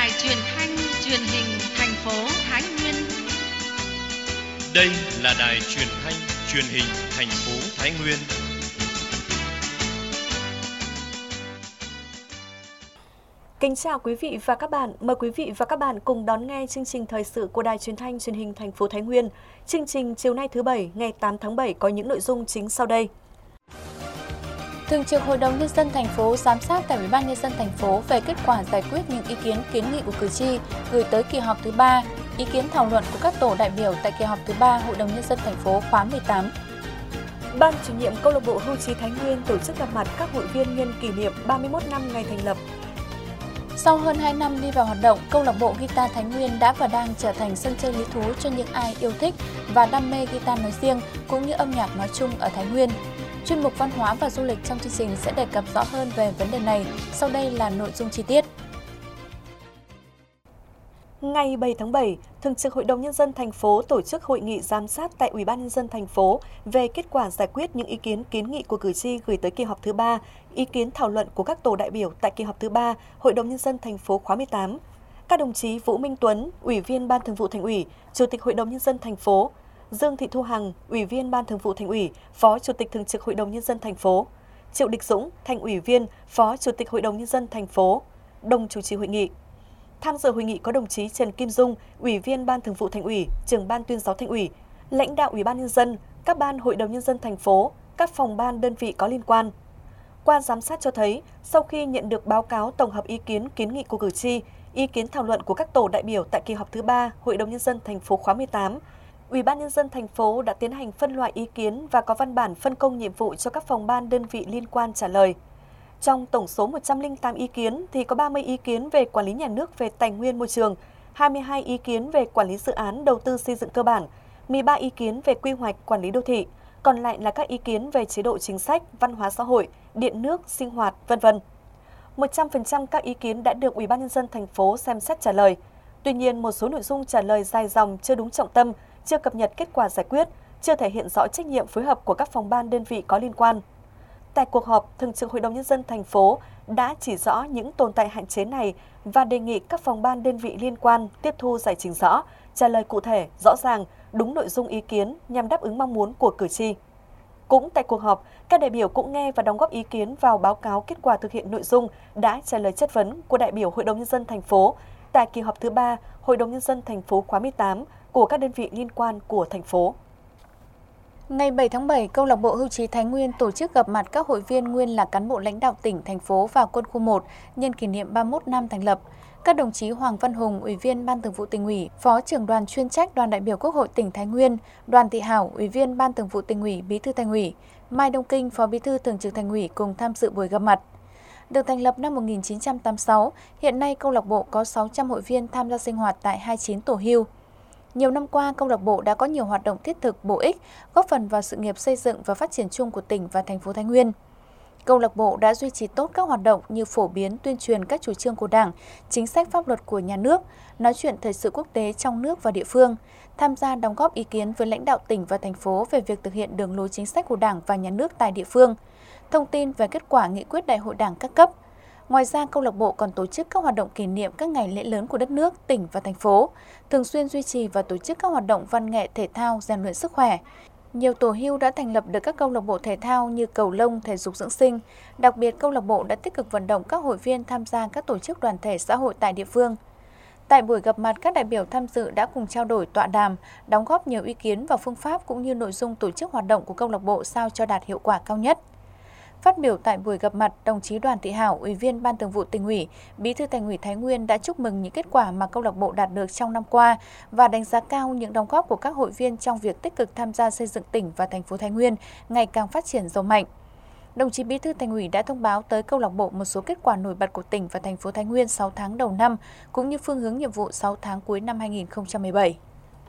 Đài Truyền thanh Truyền hình thành phố Thái Nguyên. Đây là Đài Truyền thanh Truyền hình thành phố Thái Nguyên. Kính chào quý vị và các bạn. Mời quý vị và các bạn cùng đón nghe chương trình thời sự của Đài Truyền thanh Truyền hình thành phố Thái Nguyên. Chương trình chiều nay thứ Bảy, ngày 8 tháng 7 có những nội dung chính sau đây. Thường trực Hội đồng Nhân dân thành phố giám sát tại Ủy ban Nhân dân thành phố về kết quả giải quyết những ý kiến kiến nghị của cử tri gửi tới kỳ họp thứ 3, ý kiến thảo luận của các tổ đại biểu tại kỳ họp thứ 3 Hội đồng Nhân dân thành phố khóa 18. Ban chủ nhiệm câu lạc bộ hưu trí Thái Nguyên tổ chức gặp mặt các hội viên nhân kỷ niệm 31 năm ngày thành lập. Sau hơn 2 năm đi vào hoạt động, câu lạc bộ guitar Thái Nguyên đã và đang trở thành sân chơi lý thú cho những ai yêu thích và đam mê guitar nói riêng cũng như âm nhạc nói chung ở Thái Nguyên. Chuyên mục văn hóa và du lịch trong chương trình sẽ đề cập rõ hơn về vấn đề này. Sau đây là nội dung chi tiết. Ngày 7 tháng 7, Thường trực Hội đồng Nhân dân thành phố tổ chức hội nghị giám sát tại Ủy ban Nhân dân thành phố về kết quả giải quyết những ý kiến kiến nghị của cử tri gửi tới kỳ họp thứ 3, ý kiến thảo luận của các tổ đại biểu tại kỳ họp thứ 3 Hội đồng Nhân dân thành phố khóa 18. Các đồng chí Vũ Minh Tuấn, Ủy viên Ban Thường vụ Thành ủy, Chủ tịch Hội đồng Nhân dân thành phố, Dương Thị Thu Hằng, Ủy viên Ban Thường vụ Thành ủy, Phó Chủ tịch Thường trực Hội đồng Nhân dân thành phố, Triệu Địch Dũng, Thành ủy viên, Phó Chủ tịch Hội đồng Nhân dân thành phố, đồng chủ trì hội nghị. Tham dự hội nghị có đồng chí Trần Kim Dung, Ủy viên Ban Thường vụ Thành ủy, Trưởng ban Tuyên giáo Thành ủy, lãnh đạo Ủy ban Nhân dân, các ban Hội đồng Nhân dân thành phố, các phòng ban đơn vị có liên quan. Qua giám sát cho thấy, sau khi nhận được báo cáo tổng hợp ý kiến kiến nghị của cử tri, ý kiến thảo luận của các tổ đại biểu tại kỳ họp thứ 3 Hội đồng Nhân dân thành phố khóa 18, Ủy ban Nhân dân thành phố đã tiến hành phân loại ý kiến và có văn bản phân công nhiệm vụ cho các phòng ban đơn vị liên quan trả lời. Trong tổng số 108 ý kiến thì có 30 ý kiến về quản lý nhà nước về tài nguyên môi trường, 22 ý kiến về quản lý dự án đầu tư xây dựng cơ bản, 13 ý kiến về quy hoạch quản lý đô thị, còn lại là các ý kiến về chế độ chính sách, văn hóa xã hội, điện nước, sinh hoạt, v.v. 100% các ý kiến đã được Ủy ban Nhân dân thành phố xem xét trả lời. Tuy nhiên, một số nội dung trả lời dài dòng chưa đúng trọng tâm, chưa cập nhật kết quả giải quyết, chưa thể hiện rõ trách nhiệm phối hợp của các phòng ban đơn vị có liên quan. Tại cuộc họp, Thường trực Hội đồng Nhân dân thành phố đã chỉ rõ những tồn tại hạn chế này và đề nghị các phòng ban đơn vị liên quan tiếp thu giải trình rõ, trả lời cụ thể, rõ ràng, đúng nội dung ý kiến nhằm đáp ứng mong muốn của cử tri. Cũng tại cuộc họp, các đại biểu cũng nghe và đóng góp ý kiến vào báo cáo kết quả thực hiện nội dung đã trả lời chất vấn của đại biểu Hội đồng Nhân dân thành phố tại kỳ họp thứ 3 Hội đồng Nhân dân thành phố khóa 18 của các đơn vị liên quan của thành phố. Ngày 7 tháng 7, câu lạc bộ hưu trí Thái Nguyên tổ chức gặp mặt các hội viên nguyên là cán bộ lãnh đạo tỉnh, thành phố và quân khu 1 nhân kỷ niệm 31 năm thành lập. Các đồng chí Hoàng Văn Hùng, Ủy viên Ban Thường vụ Tỉnh ủy, Phó trưởng đoàn chuyên trách Đoàn đại biểu Quốc hội tỉnh Thái Nguyên, Đoàn Thị Hảo, Ủy viên Ban Thường vụ Tỉnh ủy, Bí thư Thành ủy, Mai Đông Kinh, Phó Bí thư Thường trực Thành ủy cùng tham dự buổi gặp mặt. Được thành lập năm 1986, hiện nay câu lạc bộ có 600 hội viên tham gia sinh hoạt tại 29 tổ hưu. Nhiều năm qua, câu lạc bộ đã có nhiều hoạt động thiết thực, bổ ích, góp phần vào sự nghiệp xây dựng và phát triển chung của tỉnh và thành phố Thái Nguyên. Câu lạc bộ đã duy trì tốt các hoạt động như phổ biến, tuyên truyền các chủ trương của Đảng, chính sách pháp luật của nhà nước, nói chuyện thời sự quốc tế trong nước và địa phương, tham gia đóng góp ý kiến với lãnh đạo tỉnh và thành phố về việc thực hiện đường lối chính sách của Đảng và nhà nước tại địa phương, thông tin về kết quả nghị quyết Đại hội Đảng các cấp. Ngoài ra, câu lạc bộ còn tổ chức các hoạt động kỷ niệm các ngày lễ lớn của đất nước, tỉnh và thành phố, thường xuyên duy trì và tổ chức các hoạt động văn nghệ thể thao, rèn luyện sức khỏe. Nhiều tổ hưu đã thành lập được các câu lạc bộ thể thao như cầu lông, thể dục dưỡng sinh. Đặc biệt, câu lạc bộ đã tích cực vận động các hội viên tham gia các tổ chức đoàn thể xã hội tại địa phương. Tại buổi gặp mặt, các đại biểu tham dự đã cùng trao đổi tọa đàm, đóng góp nhiều ý kiến vào phương pháp cũng như nội dung tổ chức hoạt động của câu lạc bộ sao cho đạt hiệu quả cao nhất. Phát biểu tại buổi gặp mặt, đồng chí Đoàn Thị Hảo, Ủy viên Ban Thường vụ Tỉnh ủy, Bí thư Thành ủy Thái Nguyên đã chúc mừng những kết quả mà câu lạc bộ đạt được trong năm qua và đánh giá cao những đóng góp của các hội viên trong việc tích cực tham gia xây dựng tỉnh và thành phố Thái Nguyên ngày càng phát triển giàu mạnh. Đồng chí Bí thư Thành ủy đã thông báo tới câu lạc bộ một số kết quả nổi bật của tỉnh và thành phố Thái Nguyên 6 tháng đầu năm cũng như phương hướng nhiệm vụ 6 tháng cuối năm 2017.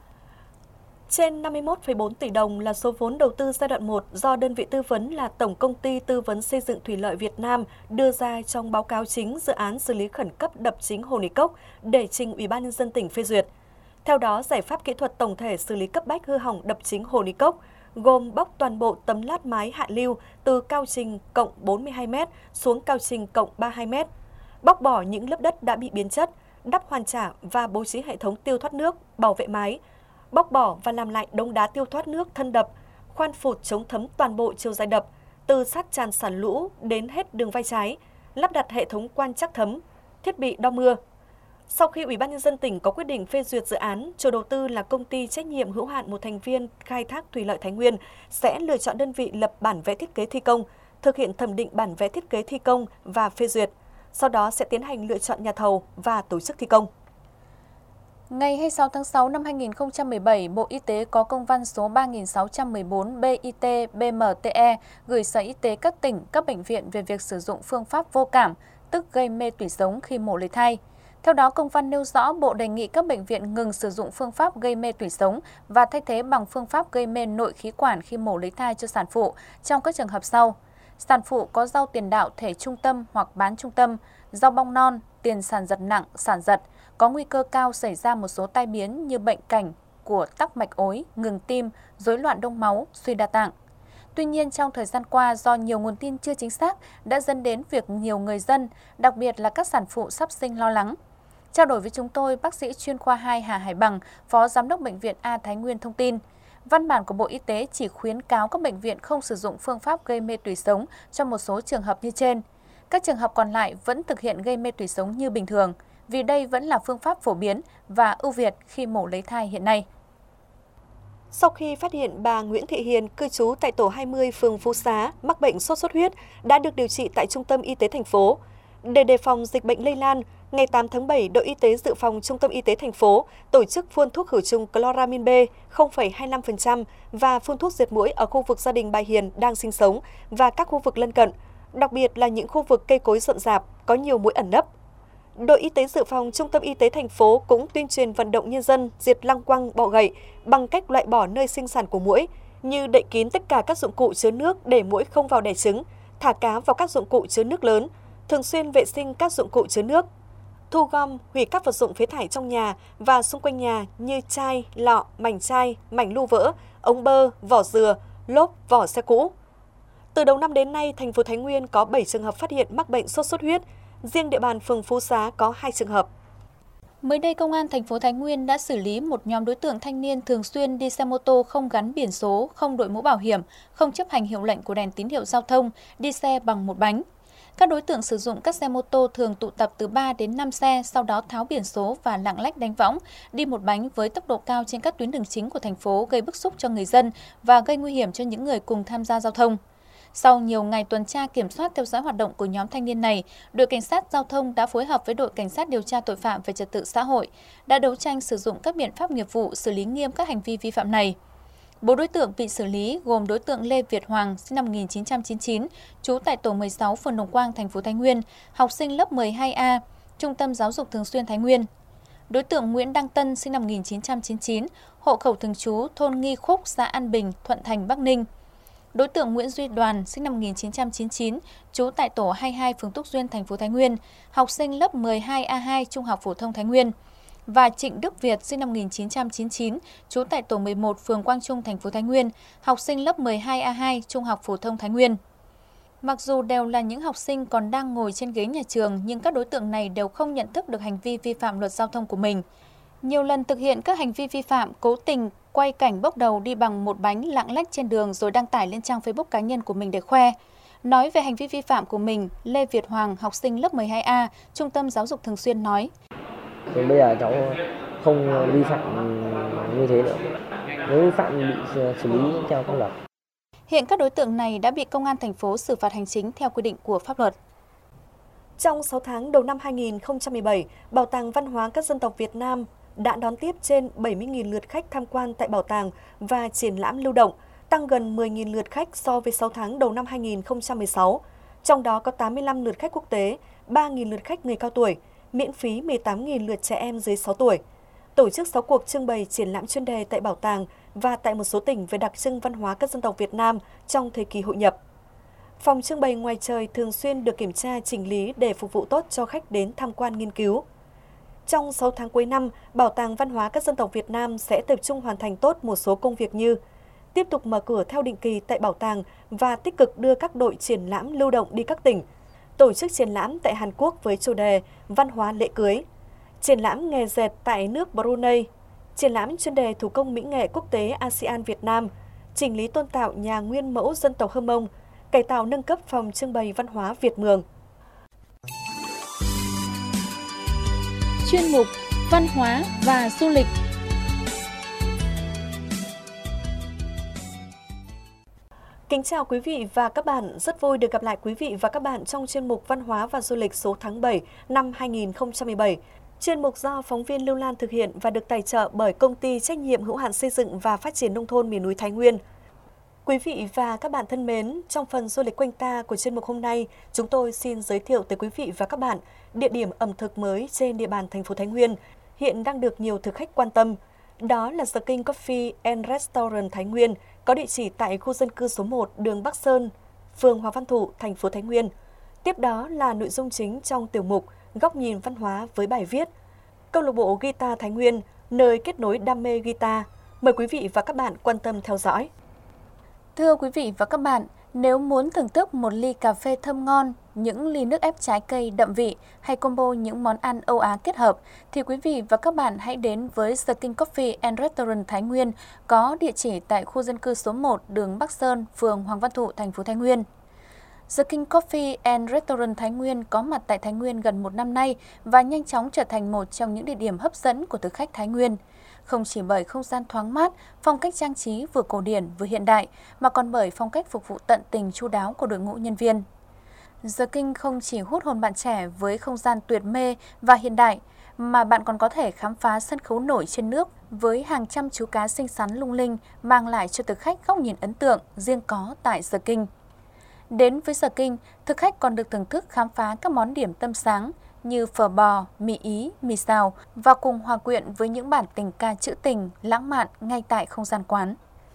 Trên 51,4 tỷ đồng là số vốn đầu tư giai đoạn 1 do đơn vị tư vấn là Tổng Công ty Tư vấn Xây dựng Thủy lợi Việt Nam đưa ra trong báo cáo chính dự án xử lý khẩn cấp đập chính Hồ Nì Cốc để trình Ủy ban Nhân dân tỉnh phê duyệt. Theo đó, giải pháp kỹ thuật tổng thể xử lý cấp bách hư hỏng đập chính Hồ Nì Cốc gồm bóc toàn bộ tấm lát mái hạ lưu từ cao trình cộng 42 m xuống cao trình cộng 32 m, bóc bỏ những lớp đất đã bị biến chất, đắp hoàn trả và bố trí hệ thống tiêu thoát nước, bảo vệ mái, bóc bỏ và làm lại đống đá tiêu thoát nước thân đập, khoan phụt chống thấm toàn bộ chiều dài đập, từ sát tràn xả lũ đến hết đường vai trái, lắp đặt hệ thống quan trắc thấm, thiết bị đo mưa. Sau khi Ủy ban Nhân dân tỉnh có quyết định phê duyệt dự án, chủ đầu tư là công ty trách nhiệm hữu hạn một thành viên khai thác thủy lợi Thái Nguyên sẽ lựa chọn đơn vị lập bản vẽ thiết kế thi công, thực hiện thẩm định bản vẽ thiết kế thi công và phê duyệt. Sau đó sẽ tiến hành lựa chọn nhà thầu và tổ chức thi công. Ngày 26 tháng 6 năm 2017, Bộ Y tế có công văn số 3614 BIT-BMTE gửi Sở Y tế các tỉnh, các bệnh viện về việc sử dụng phương pháp vô cảm, tức gây mê tủy sống khi mổ lấy thai. Theo đó, công văn nêu rõ Bộ đề nghị các bệnh viện ngừng sử dụng phương pháp gây mê tủy sống và thay thế bằng phương pháp gây mê nội khí quản khi mổ lấy thai cho sản phụ trong các trường hợp sau. Sản phụ có rau tiền đạo thể trung tâm hoặc bán trung tâm, rau bong non, tiền sản giật nặng, sản giật, có nguy cơ cao xảy ra một số tai biến như bệnh cảnh của tắc mạch ối, ngừng tim, rối loạn đông máu, suy đa tạng. Tuy nhiên, trong thời gian qua, do nhiều nguồn tin chưa chính xác đã dẫn đến việc nhiều người dân, đặc biệt là các sản phụ sắp sinh lo lắng. Trao đổi với chúng tôi, bác sĩ chuyên khoa 2 Hà Hải Bằng, Phó Giám đốc Bệnh viện A Thái Nguyên thông tin, văn bản của Bộ Y tế chỉ khuyến cáo các bệnh viện không sử dụng phương pháp gây mê tủy sống trong một số trường hợp như trên. Các trường hợp còn lại vẫn thực hiện gây mê tủy sống như bình thường, vì đây vẫn là phương pháp phổ biến và ưu việt khi mổ lấy thai hiện nay. Sau khi phát hiện bà Nguyễn Thị Hiền, cư trú tại tổ 20 phường Phú Xá, mắc bệnh sốt xuất huyết, đã được điều trị tại Trung tâm Y tế thành phố. Để đề phòng dịch bệnh lây lan, ngày 8 tháng 7, đội y tế dự phòng Trung tâm Y tế thành phố tổ chức phun thuốc khử trùng chloramin B 0,25% và phun thuốc diệt muỗi ở khu vực gia đình bà Hiền đang sinh sống và các khu vực lân cận, đặc biệt là những khu vực cây cối rậm rạp, có nhiều muỗi ẩn nấp. Đội y tế dự phòng Trung tâm Y tế thành phố cũng tuyên truyền vận động nhân dân diệt lăng quăng, bọ gậy bằng cách loại bỏ nơi sinh sản của muỗi, như đậy kín tất cả các dụng cụ chứa nước để muỗi không vào đẻ trứng, thả cá vào các dụng cụ chứa nước lớn, thường xuyên vệ sinh các dụng cụ chứa nước, thu gom, hủy các vật dụng phế thải trong nhà và xung quanh nhà như chai, lọ, mảnh lu vỡ, ống bơ, vỏ dừa, lốp, vỏ xe cũ. Từ đầu năm đến nay, thành phố Thái Nguyên có 7 trường hợp phát hiện mắc bệnh sốt xuất huyết, riêng địa bàn phường Phú Xá có 2 trường hợp. Mới đây, Công an thành phố Thái Nguyên đã xử lý một nhóm đối tượng thanh niên thường xuyên đi xe mô tô không gắn biển số, không đội mũ bảo hiểm, không chấp hành hiệu lệnh của đèn tín hiệu giao thông, đi xe bằng một bánh. Các đối tượng sử dụng các xe mô tô thường tụ tập từ 3 đến 5 xe, sau đó tháo biển số và lạng lách đánh võng, đi một bánh với tốc độ cao trên các tuyến đường chính của thành phố, gây bức xúc cho người dân và gây nguy hiểm cho những người cùng tham gia giao thông. Sau nhiều ngày tuần tra kiểm soát theo dõi hoạt động của nhóm thanh niên này, đội cảnh sát giao thông đã phối hợp với đội cảnh sát điều tra tội phạm về trật tự xã hội, đã đấu tranh sử dụng các biện pháp nghiệp vụ xử lý nghiêm các hành vi vi phạm này. 4 đối tượng bị xử lý gồm đối tượng Lê Việt Hoàng, sinh năm 1999, trú tại tổ 16 phường Đồng Quang, thành phố Thái Nguyên, học sinh lớp 12A, Trung tâm Giáo dục Thường xuyên Thái Nguyên. Đối tượng Nguyễn Đăng Tân, sinh năm 1999, hộ khẩu thường trú thôn Nghi Khúc, xã An Bình, Thuận Thành, Bắc Ninh. Đối tượng Nguyễn Duy Đoàn, sinh năm 1999, trú tại tổ 22 phường Túc Duyên, thành phố Thái Nguyên, học sinh lớp 12A2, Trung học phổ thông Thái Nguyên. Và Trịnh Đức Việt, sinh năm 1999, trú tại tổ 11 phường Quang Trung, thành phố Thái Nguyên, học sinh lớp 12A2, Trung học phổ thông Thái Nguyên. Mặc dù đều là những học sinh còn đang ngồi trên ghế nhà trường, nhưng các đối tượng này đều không nhận thức được hành vi vi phạm luật giao thông của mình. Nhiều lần thực hiện các hành vi vi phạm, cố tình quay cảnh bốc đầu đi bằng một bánh lạng lách trên đường rồi đăng tải lên trang Facebook cá nhân của mình để khoe. Nói về hành vi vi phạm của mình, Lê Việt Hoàng, học sinh lớp 12A, Trung tâm Giáo dục Thường xuyên nói: Bây giờ cháu không vi phạm như thế nữa. Nếu vi phạm bị xử lý theo pháp luật. Hiện các đối tượng này đã bị Công an thành phố xử phạt hành chính theo quy định của pháp luật. Trong 6 tháng đầu năm 2017, Bảo tàng Văn hóa các dân tộc Việt Nam đã đón tiếp trên 70.000 lượt khách tham quan tại bảo tàng và triển lãm lưu động, tăng gần 10.000 lượt khách so với 6 tháng đầu năm 2016. Trong đó có 85 lượt khách quốc tế, 3.000 lượt khách người cao tuổi, miễn phí 18.000 lượt trẻ em dưới 6 tuổi. Tổ chức 6 cuộc trưng bày triển lãm chuyên đề tại bảo tàng và tại một số tỉnh về đặc trưng văn hóa các dân tộc Việt Nam trong thời kỳ hội nhập. Phòng trưng bày ngoài trời thường xuyên được kiểm tra chỉnh lý để phục vụ tốt cho khách đến tham quan nghiên cứu. Trong 6 tháng cuối năm, Bảo tàng Văn hóa các dân tộc Việt Nam sẽ tập trung hoàn thành tốt một số công việc như tiếp tục mở cửa theo định kỳ tại bảo tàng và tích cực đưa các đội triển lãm lưu động đi các tỉnh, tổ chức triển lãm tại Hàn Quốc với chủ đề Văn hóa lễ cưới, triển lãm nghề dệt tại nước Brunei, triển lãm chuyên đề thủ công mỹ nghệ quốc tế ASEAN Việt Nam, chỉnh lý tôn tạo nhà nguyên mẫu dân tộc Hơ Mông, cải tạo nâng cấp phòng trưng bày văn hóa Việt Mường. Chuyên mục Văn hóa và du lịch. Kính chào quý vị và các bạn, rất vui được gặp lại quý vị và các bạn trong chuyên mục Văn hóa và du lịch số tháng 7 năm 2017. Chuyên mục do phóng viên Lưu Lan thực hiện và được tài trợ bởi Công ty Trách nhiệm hữu hạn Xây dựng và Phát triển Nông thôn miền núi Thái Nguyên. Quý vị và các bạn thân mến, trong phần du lịch quanh ta của chuyên mục hôm nay, chúng tôi xin giới thiệu tới quý vị và các bạn địa điểm ẩm thực mới trên địa bàn thành phố Thái Nguyên, hiện đang được nhiều thực khách quan tâm. Đó là The King Coffee and Restaurant Thái Nguyên, có địa chỉ tại khu dân cư số 1, đường Bắc Sơn, phường Hoàng Văn Thụ, thành phố Thái Nguyên. Tiếp đó là nội dung chính trong tiểu mục Góc nhìn văn hóa với bài viết Câu lạc bộ Guitar Thái Nguyên, nơi kết nối đam mê guitar. Mời quý vị và các bạn quan tâm theo dõi. Thưa quý vị và các bạn, nếu muốn thưởng thức một ly cà phê thơm ngon, những ly nước ép trái cây đậm vị hay combo những món ăn Âu Á kết hợp, thì quý vị và các bạn hãy đến với The King Coffee and Restaurant Thái Nguyên, có địa chỉ tại khu dân cư số 1, đường Bắc Sơn, phường Hoàng Văn Thụ, thành phố Thái Nguyên. The King Coffee and Restaurant Thái Nguyên có mặt tại Thái Nguyên gần 1 năm nay và nhanh chóng trở thành một trong những địa điểm hấp dẫn của thực khách Thái Nguyên. Không chỉ bởi không gian thoáng mát, phong cách trang trí vừa cổ điển vừa hiện đại, mà còn bởi phong cách phục vụ tận tình chu đáo của đội ngũ nhân viên. The King không chỉ hút hồn bạn trẻ với không gian tuyệt mê và hiện đại, mà bạn còn có thể khám phá sân khấu nổi trên nước với hàng trăm chú cá xinh xắn lung linh, mang lại cho thực khách góc nhìn ấn tượng riêng có tại The King. Đến với The King, thực khách còn được thưởng thức khám phá các món điểm tâm sáng như phở bò, mì Ý, mì xào và cùng hòa quyện với những bản tình ca trữ tình, lãng mạn ngay tại không gian quán.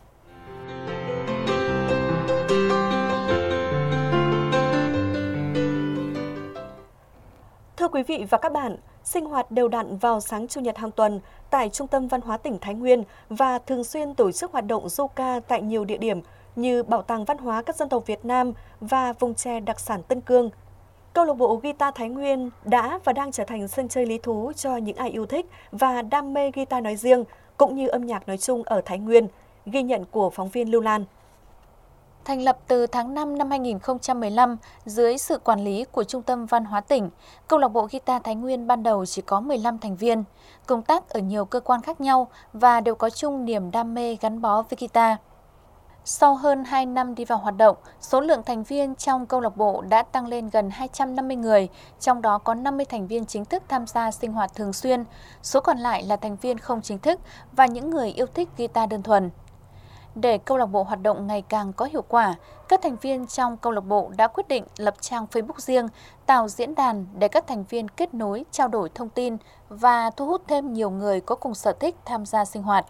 Thưa quý vị và các bạn, sinh hoạt đều đặn vào sáng Chủ nhật hàng tuần tại Trung tâm Văn hóa tỉnh Thái Nguyên và thường xuyên tổ chức hoạt động du ca tại nhiều địa điểm như Bảo tàng Văn hóa các dân tộc Việt Nam và vùng chè đặc sản Tân Cương. Câu lạc bộ Guitar Thái Nguyên đã và đang trở thành sân chơi lý thú cho những ai yêu thích và đam mê guitar nói riêng, cũng như âm nhạc nói chung ở Thái Nguyên, ghi nhận của phóng viên Lưu Lan. Thành lập từ tháng 5 năm 2015, dưới sự quản lý của Trung tâm Văn hóa tỉnh, Câu lạc bộ Guitar Thái Nguyên ban đầu chỉ có 15 thành viên, công tác ở nhiều cơ quan khác nhau và đều có chung niềm đam mê gắn bó với guitar. Sau hơn 2 năm đi vào hoạt động, số lượng thành viên trong câu lạc bộ đã tăng lên gần 250 người, trong đó có 50 thành viên chính thức tham gia sinh hoạt thường xuyên, số còn lại là thành viên không chính thức và những người yêu thích guitar đơn thuần. Để câu lạc bộ hoạt động ngày càng có hiệu quả, các thành viên trong câu lạc bộ đã quyết định lập trang Facebook riêng, tạo diễn đàn để các thành viên kết nối, trao đổi thông tin và thu hút thêm nhiều người có cùng sở thích tham gia sinh hoạt.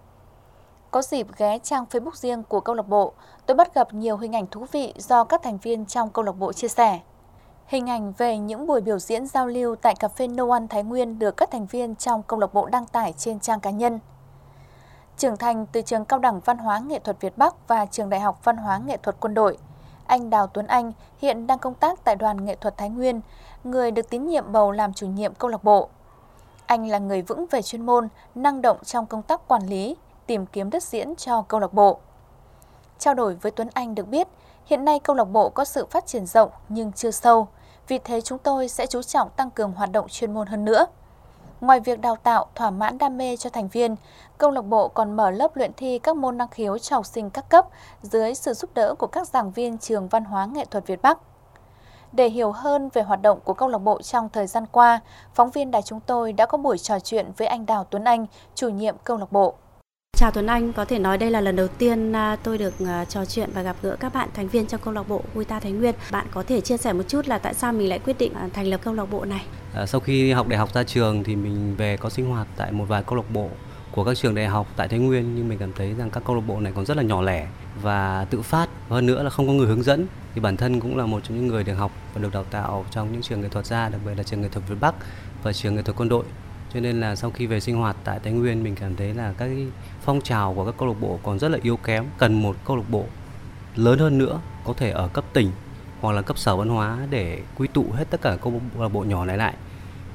Có dịp ghé trang Facebook riêng của câu lạc bộ, tôi bắt gặp nhiều hình ảnh thú vị do các thành viên trong câu lạc bộ chia sẻ. Hình ảnh về những buổi biểu diễn giao lưu tại cà phê No One Thái Nguyên được các thành viên trong câu lạc bộ đăng tải trên trang cá nhân. Trưởng thành từ trường Cao đẳng Văn hóa Nghệ thuật Việt Bắc và Trường Đại học Văn hóa Nghệ thuật Quân đội, anh Đào Tuấn Anh hiện đang công tác tại Đoàn Nghệ thuật Thái Nguyên, người được tín nhiệm bầu làm chủ nhiệm câu lạc bộ. Anh là người vững về chuyên môn, năng động trong công tác quản lý, tìm kiếm đất diễn cho câu lạc bộ. Trao đổi với Tuấn Anh được biết, hiện nay câu lạc bộ có sự phát triển rộng nhưng chưa sâu, vì thế chúng tôi sẽ chú trọng tăng cường hoạt động chuyên môn hơn nữa. Ngoài việc đào tạo thỏa mãn đam mê cho thành viên, câu lạc bộ còn mở lớp luyện thi các môn năng khiếu cho học sinh các cấp dưới sự giúp đỡ của các giảng viên Trường Văn hóa Nghệ thuật Việt Bắc. Để hiểu hơn về hoạt động của câu lạc bộ trong thời gian qua, phóng viên đài chúng tôi đã có buổi trò chuyện với anh Đào Tuấn Anh, chủ nhiệm câu lạc bộ. Chào Tuấn Anh, có thể nói đây là lần đầu tiên tôi được trò chuyện và gặp gỡ các bạn thành viên trong câu lạc bộ Guitar Thái Nguyên. Bạn có thể chia sẻ một chút là tại sao mình lại quyết định thành lập câu lạc bộ này? Sau khi học đại học ra trường thì mình về có sinh hoạt tại một vài câu lạc bộ của các trường đại học tại Thái Nguyên, nhưng mình cảm thấy rằng các câu lạc bộ này còn rất là nhỏ lẻ và tự phát, hơn nữa là không có người hướng dẫn. Thì bản thân cũng là một trong những người được học và được đào tạo trong những trường nghệ thuật gia, đặc biệt là trường nghệ thuật Việt Bắc và trường nghệ thuật Quân đội. Cho nên là sau khi về sinh hoạt tại Thái Nguyên, mình cảm thấy là các phong trào của các câu lạc bộ còn rất là yếu kém, cần một câu lạc bộ lớn hơn nữa, có thể ở cấp tỉnh hoặc là cấp sở văn hóa để quy tụ hết tất cả câu lạc bộ nhỏ này lại.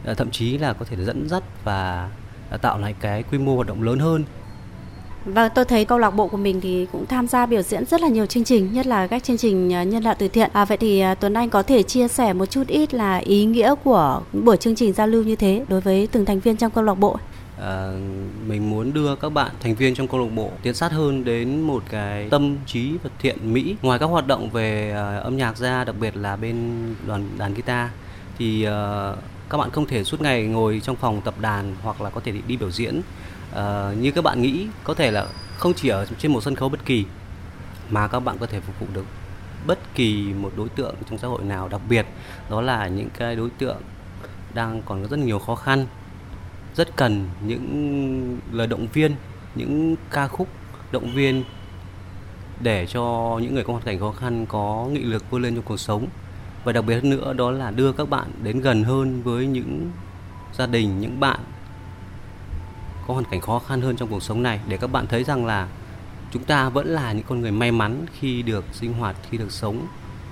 thậm chí là có thể dẫn dắt và tạo lại cái quy mô hoạt động lớn hơn. Và tôi thấy câu lạc bộ của mình thì cũng tham gia biểu diễn rất là nhiều chương trình, nhất là các chương trình nhân đạo từ thiện. Vậy thì Tuấn Anh có thể chia sẻ một chút ít là ý nghĩa của buổi chương trình giao lưu như thế đối với từng thành viên trong câu lạc bộ? Mình muốn đưa các bạn thành viên trong câu lạc bộ tiến sát hơn đến một cái tâm trí và thiện mỹ. Ngoài các hoạt động về âm nhạc ra, đặc biệt là bên đàn guitar, thì các bạn không thể suốt ngày ngồi trong phòng tập đàn hoặc là có thể đi biểu diễn như các bạn nghĩ. Có thể là không chỉ ở trên một sân khấu bất kỳ, mà các bạn có thể phục vụ được bất kỳ một đối tượng trong xã hội nào, đặc biệt đó là những cái đối tượng đang còn có rất nhiều khó khăn, rất cần những lời động viên, những ca khúc động viên để cho những người có hoàn cảnh khó khăn có nghị lực vươn lên trong cuộc sống. Và đặc biệt hơn nữa đó là đưa các bạn đến gần hơn với những gia đình, những bạn có hoàn cảnh khó khăn hơn trong cuộc sống này, để các bạn thấy rằng là chúng ta vẫn là những con người may mắn khi được sinh hoạt, khi được sống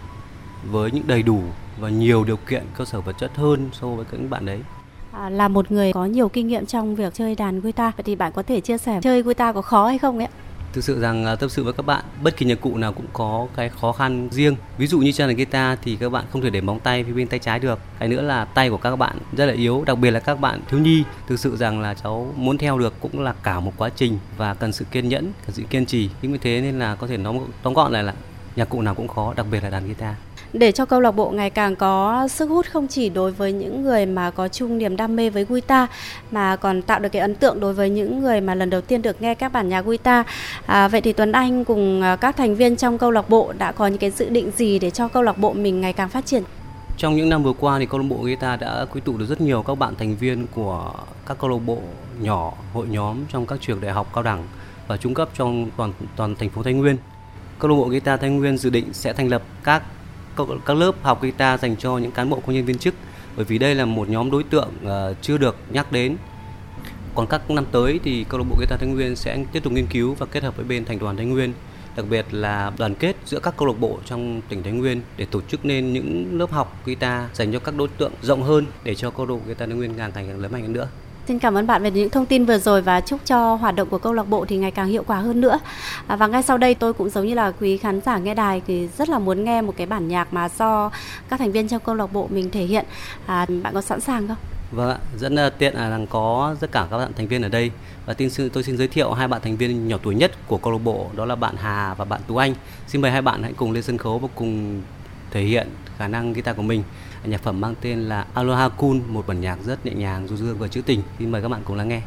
với những đầy đủ và nhiều điều kiện cơ sở vật chất hơn so với các bạn đấy. Là một người có nhiều kinh nghiệm trong việc chơi đàn guitar, vậy thì bạn có thể chia sẻ chơi guitar có khó hay không ấy? Thực sự rằng tâm sự với các bạn, bất kỳ nhạc cụ nào cũng có cái khó khăn riêng. Ví dụ như chơi đàn guitar thì các bạn không thể để móng tay phía bên tay trái được. Cái nữa là tay của các bạn rất là yếu, đặc biệt là các bạn thiếu nhi. Thực sự rằng là cháu muốn theo được cũng là cả một quá trình và cần sự kiên nhẫn, cần sự kiên trì. Chính vì thế nên là có thể nói tóm gọn lại là nhạc cụ nào cũng khó, đặc biệt là đàn guitar. Để cho câu lạc bộ ngày càng có sức hút không chỉ đối với những người mà có chung niềm đam mê với guitar, mà còn tạo được cái ấn tượng đối với những người mà lần đầu tiên được nghe các bản nhạc guitar. Vậy thì Tuấn Anh cùng các thành viên trong câu lạc bộ đã có những cái dự định gì để cho câu lạc bộ mình ngày càng phát triển? Trong những năm vừa qua thì câu lạc bộ guitar đã quy tụ được rất nhiều các bạn thành viên của các câu lạc bộ nhỏ, hội nhóm trong các trường đại học, cao đẳng và trung cấp trong toàn thành phố Thái Nguyên. Câu lạc bộ guitar Thái Nguyên dự định sẽ thành lập các lớp học guitar dành cho những cán bộ công nhân viên chức, bởi vì đây là một nhóm đối tượng chưa được nhắc đến. Còn các năm tới thì câu lạc bộ guitar Thái Nguyên sẽ tiếp tục nghiên cứu và kết hợp với bên thành đoàn Thái Nguyên, đặc biệt là đoàn kết giữa các câu lạc bộ trong tỉnh Thái Nguyên để tổ chức nên những lớp học guitar dành cho các đối tượng rộng hơn, để cho câu lạc bộ guitar Thái Nguyên càng lớn mạnh hơn nữa. Xin cảm ơn bạn về những thông tin vừa rồi và chúc cho hoạt động của câu lạc bộ thì ngày càng hiệu quả hơn nữa. Và ngay sau đây tôi cũng giống như là quý khán giả nghe đài thì rất là muốn nghe một cái bản nhạc mà do các thành viên trong câu lạc bộ mình thể hiện. Bạn có sẵn sàng không? Vâng ạ, rất tiện là có tất cả các bạn thành viên ở đây. Và tôi xin giới thiệu hai bạn thành viên nhỏ tuổi nhất của câu lạc bộ, đó là bạn Hà và bạn Tú Anh. Xin mời hai bạn hãy cùng lên sân khấu và cùng thể hiện khả năng guitar của mình. Nhạc phẩm mang tên là Aloha Cool, một bản nhạc rất nhẹ nhàng, du dương và trữ tình. Xin mời các bạn cùng lắng nghe.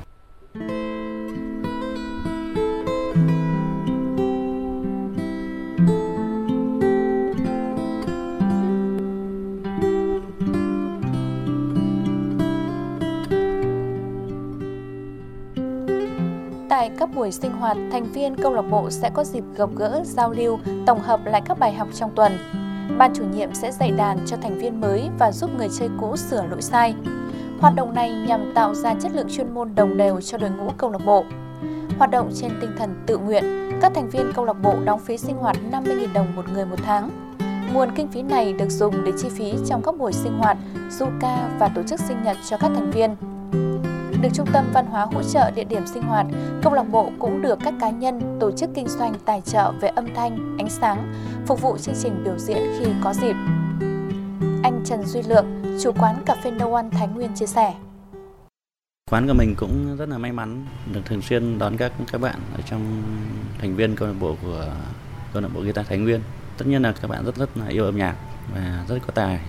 Tại các buổi sinh hoạt, thành viên câu lạc bộ sẽ có dịp gặp gỡ, giao lưu, tổng hợp lại các bài học trong tuần. Ban chủ nhiệm sẽ dạy đàn cho thành viên mới và giúp người chơi cũ sửa lỗi sai. Hoạt động này nhằm tạo ra chất lượng chuyên môn đồng đều cho đội ngũ câu lạc bộ. Hoạt động trên tinh thần tự nguyện, các thành viên câu lạc bộ đóng phí sinh hoạt 50.000 đồng một người một tháng. Nguồn kinh phí này được dùng để chi phí trong các buổi sinh hoạt, du ca và tổ chức sinh nhật cho các thành viên. Được Trung tâm Văn hóa hỗ trợ địa điểm sinh hoạt, câu lạc bộ cũng được các cá nhân, tổ chức kinh doanh tài trợ về âm thanh, ánh sáng, phục vụ chương trình biểu diễn khi có dịp. Anh Trần Duy Lượng, chủ quán cà phê No One Thái Nguyên chia sẻ. Quán của mình cũng rất là may mắn được thường xuyên đón các bạn ở trong thành viên câu lạc bộ của câu lạc bộ guitar Thái Nguyên. Tất nhiên là các bạn rất là yêu âm nhạc và rất có tài.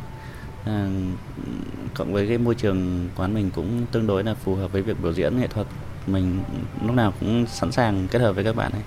Cộng với cái môi trường quán mình cũng tương đối là phù hợp với việc biểu diễn nghệ thuật, mình lúc nào cũng sẵn sàng kết hợp với các bạn ấy.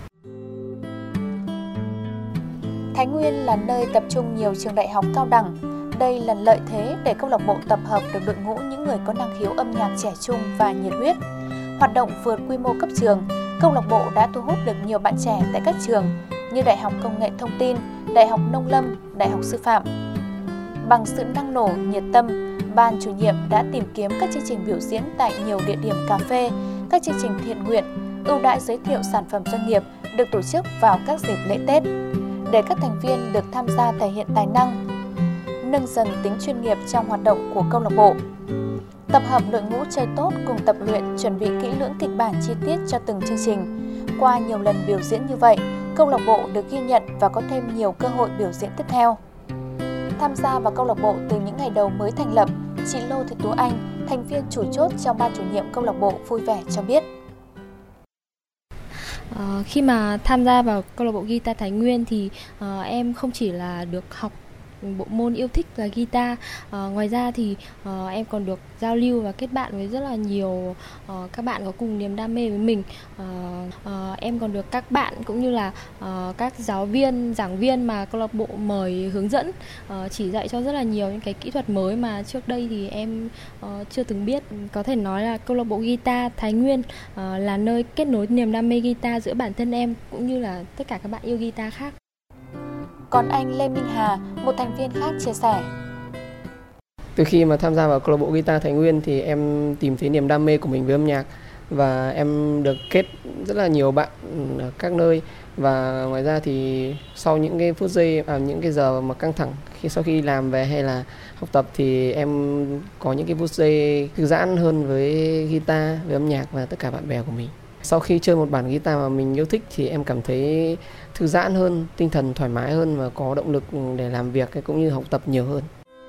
Thái Nguyên là nơi tập trung nhiều trường đại học cao đẳng. Đây là lợi thế để câu lạc bộ tập hợp được đội ngũ những người có năng khiếu âm nhạc trẻ trung và nhiệt huyết. Hoạt động vượt quy mô cấp trường, câu lạc bộ đã thu hút được nhiều bạn trẻ tại các trường như Đại học Công nghệ Thông tin, Đại học Nông lâm, Đại học Sư phạm. Bằng sự năng nổ, nhiệt tâm, ban chủ nhiệm đã tìm kiếm các chương trình biểu diễn tại nhiều địa điểm cà phê, các chương trình thiện nguyện, ưu đãi giới thiệu sản phẩm doanh nghiệp được tổ chức vào các dịp lễ Tết, để các thành viên được tham gia thể hiện tài năng, nâng dần tính chuyên nghiệp trong hoạt động của câu lạc bộ. tập hợp đội ngũ chơi tốt cùng tập luyện, chuẩn bị kỹ lưỡng kịch bản chi tiết cho từng chương trình. Qua nhiều lần biểu diễn như vậy, câu lạc bộ được ghi nhận và có thêm nhiều cơ hội biểu diễn tiếp theo. Tham gia vào câu lạc bộ từ những ngày đầu mới thành lập, chị Lô Thị Tú Anh, thành viên chủ chốt trong ban chủ nhiệm câu lạc bộ vui vẻ cho biết. Khi mà tham gia vào câu lạc bộ guitar Thái Nguyên thì em không chỉ là được học bộ môn yêu thích là guitar, ngoài ra thì em còn được giao lưu và kết bạn với rất là nhiều các bạn có cùng niềm đam mê với mình. Em còn được các bạn cũng như là các giáo viên, giảng viên mà câu lạc bộ mời hướng dẫn, chỉ dạy cho rất là nhiều những cái kỹ thuật mới mà trước đây thì em chưa từng biết. Có thể nói là câu lạc bộ guitar Thái Nguyên là nơi kết nối niềm đam mê guitar giữa bản thân em cũng như là tất cả các bạn yêu guitar khác. Còn anh Lê Minh Hà, một thành viên khác chia sẻ. Từ khi mà tham gia vào câu lạc bộ guitar Thái Nguyên thì em tìm thấy niềm đam mê của mình với âm nhạc và em được kết rất là nhiều bạn ở các nơi. Và ngoài ra thì sau những cái phút giây, những cái giờ mà căng thẳng sau khi làm về hay là học tập thì em có những cái phút giây thư giãn hơn với guitar, với âm nhạc và tất cả bạn bè của mình. Sau khi chơi một bản guitar mà mình yêu thích thì em cảm thấy thư giãn hơn, tinh thần thoải mái hơn và có động lực để làm việc cũng như học tập nhiều hơn.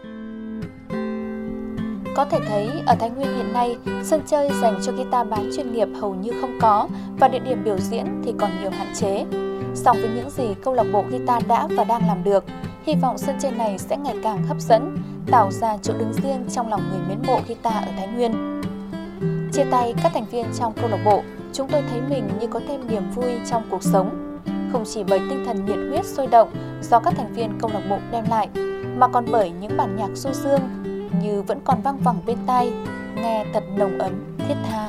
Có thể thấy ở Thái Nguyên hiện nay, sân chơi dành cho guitar bán chuyên nghiệp hầu như không có và địa điểm biểu diễn thì còn nhiều hạn chế. Song với những gì câu lạc bộ guitar đã và đang làm được, hy vọng sân chơi này sẽ ngày càng hấp dẫn, tạo ra chỗ đứng riêng trong lòng người mến mộ guitar ở Thái Nguyên. Chia tay các thành viên trong câu lạc bộ, chúng tôi thấy mình như có thêm niềm vui trong cuộc sống. Không chỉ bởi tinh thần nhiệt huyết sôi động do các thành viên câu lạc bộ đem lại, mà còn bởi những bản nhạc du dương như vẫn còn vang vẳng bên tai, nghe thật nồng ấm, thiết tha.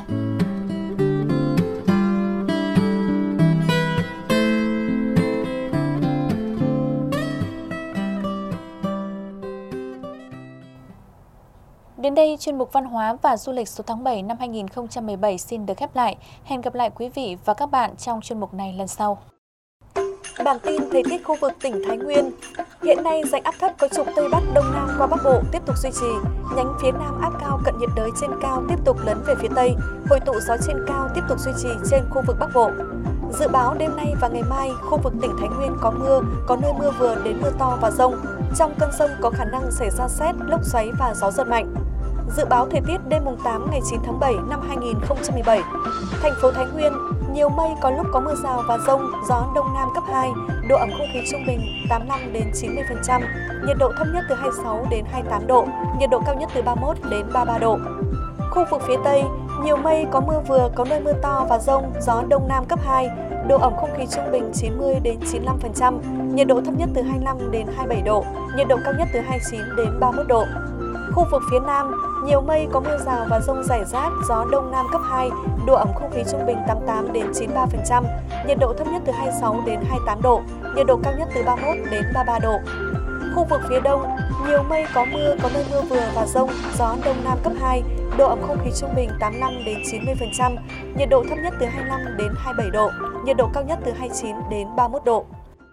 Đến đây, chuyên mục Văn hóa và Du lịch số tháng 7 năm 2017 xin được khép lại. Hẹn gặp lại quý vị và các bạn trong chuyên mục này lần sau. Bản tin thời tiết khu vực tỉnh Thái Nguyên. Hiện nay, rãnh áp thấp có trục Tây Bắc Đông Nam qua Bắc Bộ tiếp tục duy trì. Nhánh phía Nam áp cao cận nhiệt đới trên cao tiếp tục lấn về phía Tây. Hội tụ gió trên cao tiếp tục duy trì trên khu vực Bắc Bộ. Dự báo đêm nay và ngày mai, khu vực tỉnh Thái Nguyên có mưa, có nơi mưa vừa đến mưa to và dông. Trong cơn dông có khả năng xảy ra sét, lốc xoáy và gió giật mạnh. Dự báo thời tiết đêm mùng 8 ngày 9 tháng 7 năm 2017. Thành phố Thái Nguyên, nhiều mây, có lúc có mưa rào và dông, gió Đông Nam cấp 2, độ ẩm không khí trung bình 85 đến 90%, nhiệt độ thấp nhất từ 26 đến 28 độ, nhiệt độ cao nhất từ 31 đến 33 độ. Khu vực phía Tây, nhiều mây, có mưa vừa, có nơi mưa to và dông, gió Đông Nam cấp 2, độ ẩm không khí trung bình 90 đến 95%, nhiệt độ thấp nhất từ 25 đến 27 độ, nhiệt độ cao nhất từ 29 đến 31 độ. Khu vực phía Nam, nhiều mây, có mưa rào và dông rải rác, gió Đông Nam cấp 2, độ ẩm không khí trung bình 88 đến 93%, nhiệt độ thấp nhất từ 26 đến 28 độ, nhiệt độ cao nhất từ 31 đến 33 độ. Khu vực phía Đông, nhiều mây, có mưa, có nơi mưa vừa và dông, gió Đông Nam cấp 2, độ ẩm không khí trung bình 85 đến 90%, nhiệt độ thấp nhất từ 25 đến 27 độ, nhiệt độ cao nhất từ 29 đến 31 độ.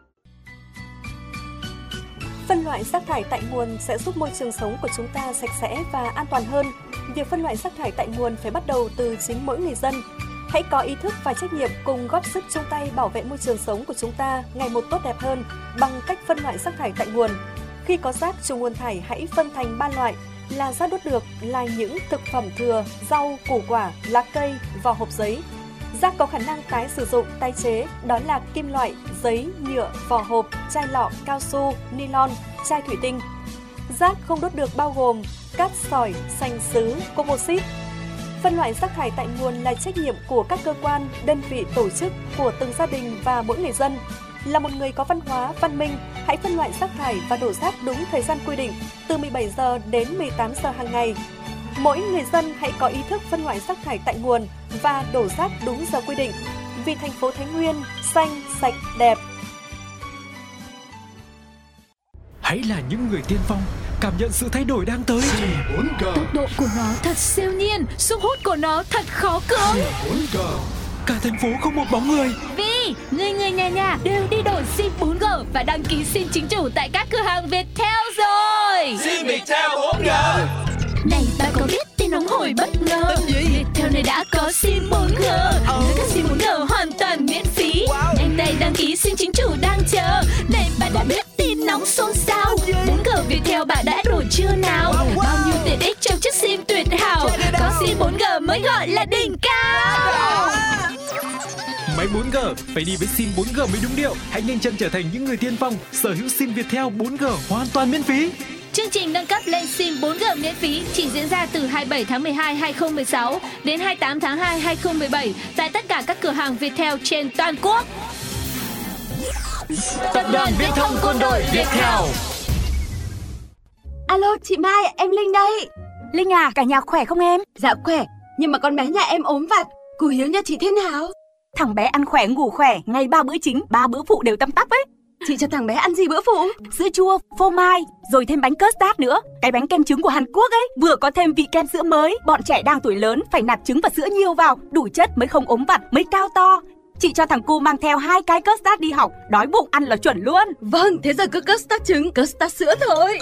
Phân loại rác thải tại nguồn sẽ giúp môi trường sống của chúng ta sạch sẽ và an toàn hơn. Việc phân loại rác thải tại nguồn phải bắt đầu từ chính mỗi người dân. Hãy có ý thức và trách nhiệm cùng góp sức chung tay bảo vệ môi trường sống của chúng ta ngày một tốt đẹp hơn bằng cách phân loại rác thải tại nguồn. Khi có rác trùng nguồn thải, hãy phân thành 3 loại là rác đốt được, là những thực phẩm thừa, rau, củ quả, lá cây, vỏ hộp giấy. Rác có khả năng tái sử dụng, tái chế, đó là kim loại, giấy, nhựa, vỏ hộp, chai lọ, cao su, nylon, chai thủy tinh. Rác không đốt được bao gồm cát sỏi, sành sứ, composite. Phân loại rác thải tại nguồn là trách nhiệm của các cơ quan, đơn vị, tổ chức, của từng gia đình và mỗi người dân. Là một người có văn hóa, văn minh, hãy phân loại rác thải và đổ rác đúng thời gian quy định, từ 17 giờ đến 18 giờ hàng ngày. Mỗi người dân hãy có ý thức phân loại rác thải tại nguồn và đổ rác đúng giờ quy định. Vì thành phố Thái Nguyên xanh, sạch, đẹp. Hãy là những người tiên phong, cảm nhận sự thay đổi đang tới. Tốc độ của nó thật siêu nhiên, sức hút của nó thật khó cưỡng. Cả thành phố không một bóng người. Vì người nhà đều đi đổi SIM 4G và đăng ký SIM chính chủ tại các cửa hàng Viettel rồi. SIM Viettel 4G. Này, bạn có biết tin nóng hổi bất ngờ. Viettel này đã có sim 4G, các sim 4G hoàn toàn miễn phí. Nhanh tay đăng ký sim chính chủ đang chờ. Này bạn đã biết tin nóng xôn xao, 4G Viettel bạn đã đổi chưa nào? Bao nhiêu tiện ích trong chiếc sim tuyệt hảo, có sim 4G mới gọi là đỉnh cao. Máy 4G phải đi với sim 4G mới đúng điệu. Hãy nhanh chân trở thành những người tiên phong sở hữu sim Viettel 4G hoàn toàn miễn phí. Chương trình nâng cấp lên sim 4G miễn phí chỉ diễn ra từ 27 tháng 12 2016 đến 28 tháng 2 2017 tại tất cả các cửa hàng Viettel trên toàn quốc. Tập đoàn Viễn thông Quân đội Viettel. Alo chị Mai, em Linh đây. Linh à, cả nhà khỏe không em? Dạ khỏe, nhưng mà con bé nhà em ốm vặt. Củ Hiếu nhà chị thế nào? Thằng bé ăn khỏe ngủ khỏe, ngày 3 bữa chính, 3 bữa phụ đều tăm tắp ấy. Chị cho thằng bé ăn gì bữa phụ? Sữa chua, phô mai, rồi thêm bánh custard nữa. Cái bánh kem trứng của Hàn Quốc ấy, vừa có thêm vị kem sữa mới. Bọn trẻ đang tuổi lớn phải nạp trứng và sữa nhiều vào, đủ chất mới không ốm vặt, mới cao to. Chị cho thằng cu mang theo 2 cái custard đi học, đói bụng ăn là chuẩn luôn. Vâng, thế giờ cứ custard trứng, custard sữa thôi.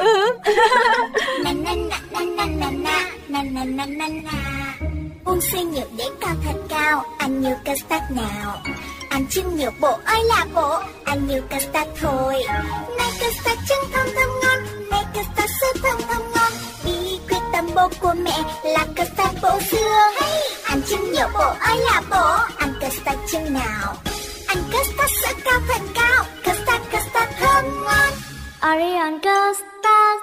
Uống xuyên nhược để cao thật cao, ăn nhiều custard nào. Ăn trứng nhiều bộ ơi là bộ, ăn nhiều custard thôi. Này custard trứng thơm thơm ngon, này custard sữa thơm thơm ngon. Bí quyết tâm bột của mẹ là custard bộ dưa. Hey! Ăn trứng nhiều bộ ơi là bộ, ăn custard trứng nào. Ăn custard sữa cao thật cao, custard thơm ngon. Orion custard.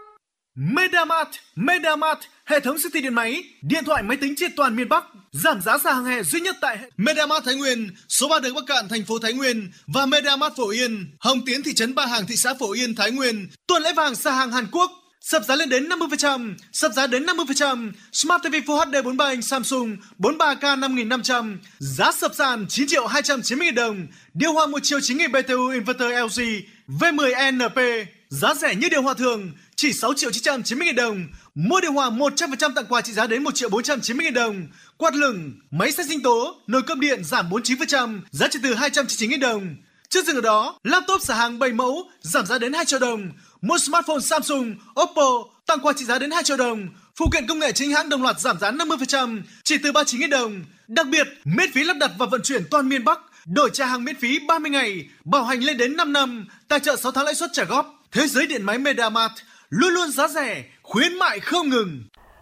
Medamart, hệ thống siêu thị điện máy, điện thoại máy tính trên toàn miền Bắc, giảm giá sàn hàng hè duy nhất tại Medamart Thái Nguyên, số 3 đường Bắc Cạn, thành phố Thái Nguyên và Medamart Phổ Yên, Hồng Tiến, thị trấn Ba Hàng, thị xã Phổ Yên, Thái Nguyên. Tuần lễ vàng sàn hàng Hàn Quốc, sập giá lên đến 50%, sập giá đến 50%. Smart TV Full HD 43 inch Samsung 43K 5.500, giá sập sàn 9.290.000 đồng. Điều hòa 1 triệu 9.000 BTU inverter LG V10NP, giá rẻ như điều hòa thường, chỉ 6.990.000 đồng. Mua điều hòa 100% tặng quà trị giá đến 1.490.000 đồng. Quạt lửng, máy xay sinh tố, nồi cơm điện giảm 49%, giá chỉ từ 299.000 đồng. Chưa dừng ở đó, laptop xả hàng 7 mẫu giảm giá đến 2 triệu đồng. Mua smartphone Samsung, Oppo tặng quà trị giá đến 2 triệu đồng. Phụ kiện công nghệ chính hãng đồng loạt giảm giá 50%, chỉ từ 39.000 đồng. Đặc biệt, miễn phí lắp đặt và vận chuyển toàn miền Bắc. Đổi trả hàng miễn phí 30 ngày, bảo hành lên đến 5 năm, tài trợ 6 tháng lãi suất trả góp. Thế giới điện máy Medamart, luôn luôn giá rẻ, khuyến mại không ngừng.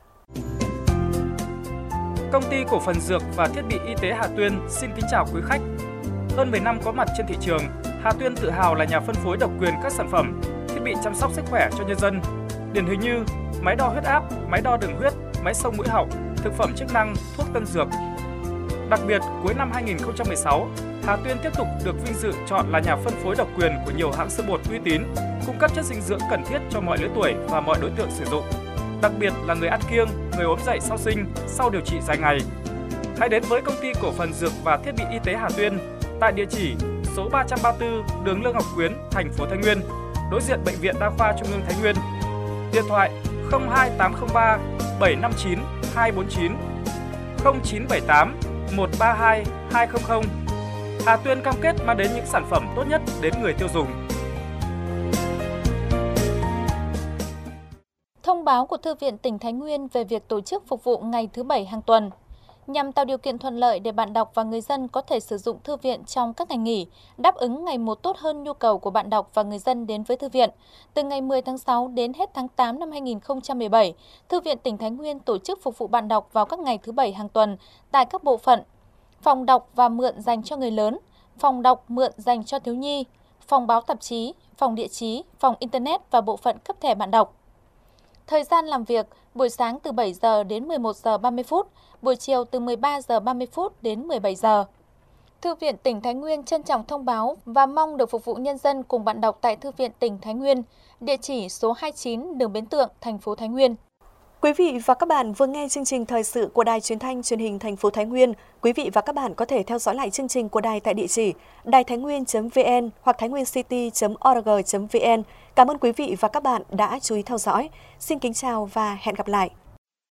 Công ty cổ phần dược và thiết bị y tế Hà Tuyên xin kính chào quý khách. Hơn 10 năm có mặt trên thị trường, Hà Tuyên tự hào là nhà phân phối độc quyền các sản phẩm, thiết bị chăm sóc sức khỏe cho nhân dân. Điển hình như máy đo huyết áp, máy đo đường huyết, máy xông mũi họng, thực phẩm chức năng, thuốc tân dược. Đặc biệt, cuối năm 2016, Hà Tuyên tiếp tục được vinh dự chọn là nhà phân phối độc quyền của nhiều hãng sữa bột uy tín, cung cấp chất dinh dưỡng cần thiết cho mọi lứa tuổi và mọi đối tượng sử dụng. Đặc biệt là người ăn kiêng, người ốm dậy sau sinh, sau điều trị dài ngày. Hãy đến với công ty cổ phần dược và thiết bị y tế Hà Tuyên tại địa chỉ số 334 đường Lương Ngọc Quyến, thành phố Thái Nguyên, đối diện Bệnh viện Đa khoa Trung ương Thái Nguyên. Điện thoại 02803 759 249 0978 132 200. Hà Tuyên cam kết mang đến những sản phẩm tốt nhất đến người tiêu dùng. Thông báo của Thư viện tỉnh Thái Nguyên về việc tổ chức phục vụ ngày thứ Bảy hàng tuần. Nhằm tạo điều kiện thuận lợi để bạn đọc và người dân có thể sử dụng thư viện trong các ngày nghỉ, đáp ứng ngày một tốt hơn nhu cầu của bạn đọc và người dân đến với thư viện. Từ ngày 10 tháng 6 đến hết tháng 8 năm 2017, Thư viện tỉnh Thái Nguyên tổ chức phục vụ bạn đọc vào các ngày thứ Bảy hàng tuần tại các bộ phận: phòng đọc và mượn dành cho người lớn, phòng đọc mượn dành cho thiếu nhi, phòng báo tạp chí, phòng địa chí, phòng Internet và bộ phận cấp thẻ bạn đọc. Thời gian làm việc: buổi sáng từ 7 giờ đến 11 giờ 30 phút, buổi chiều từ 13 giờ 30 phút đến 17 giờ. Thư viện tỉnh Thái Nguyên trân trọng thông báo và mong được phục vụ nhân dân cùng bạn đọc tại Thư viện tỉnh Thái Nguyên, địa chỉ số 29 đường Bến Tượng, thành phố Thái Nguyên. Quý vị và các bạn vừa nghe chương trình thời sự của Đài Truyền thanh Truyền hình thành phố Thái Nguyên. Quý vị và các bạn có thể theo dõi lại chương trình của đài tại địa chỉ đàitháinnguyên.vn hoặc thainwincity.org.vn. Cảm ơn quý vị và các bạn đã chú ý theo dõi. Xin kính chào và hẹn gặp lại.